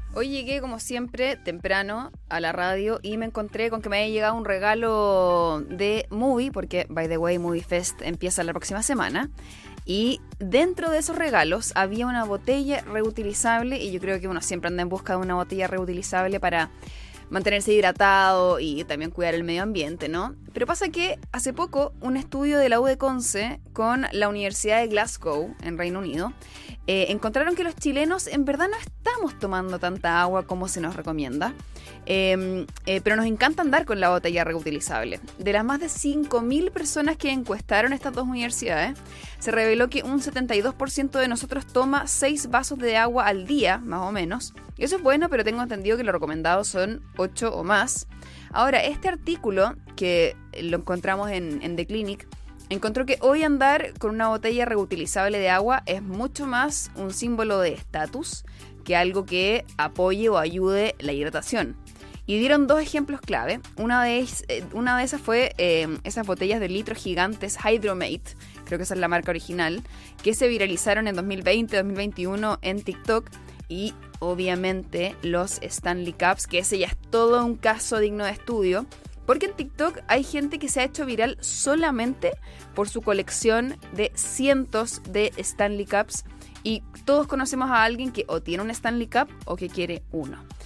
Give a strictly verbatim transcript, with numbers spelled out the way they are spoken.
Hoy llegué, como siempre, temprano a la radio y me encontré con que me había llegado un regalo de Movie, porque, by the way, Movie Fest empieza la próxima semana. Y dentro de esos regalos había una botella reutilizable, y yo creo que uno siempre anda en busca de una botella reutilizable para mantenerse hidratado y también cuidar el medio ambiente, ¿no? Pero pasa que hace poco un estudio de la U de Conce con la Universidad de Glasgow, en Reino Unido, eh, encontraron que los chilenos en verdad no estamos tomando tanta agua como se nos recomienda, eh, eh, pero nos encanta andar con la botella reutilizable. De las más de cinco mil personas que encuestaron estas dos universidades, se reveló que un setenta y dos por ciento de nosotros toma seis vasos de agua al día, más o menos. Y eso es bueno, pero tengo entendido que lo recomendado son ocho o más. Ahora, este artículo, que lo encontramos en, en The Clinic, encontró que hoy andar con una botella reutilizable de agua es mucho más un símbolo de estatus que algo que apoye o ayude la hidratación. Y dieron dos ejemplos clave. Una de, una de esas fue eh, esas botellas de litro gigantes Hydromate, creo que esa es la marca original, que se viralizaron en dos mil veinte, dos mil veintiuno en TikTok. Y obviamente los Stanley Cups, que ese ya es todo un caso digno de estudio, porque en TikTok hay gente que se ha hecho viral solamente por su colección de cientos de Stanley Cups, y todos conocemos a alguien que o tiene un Stanley Cup o que quiere uno.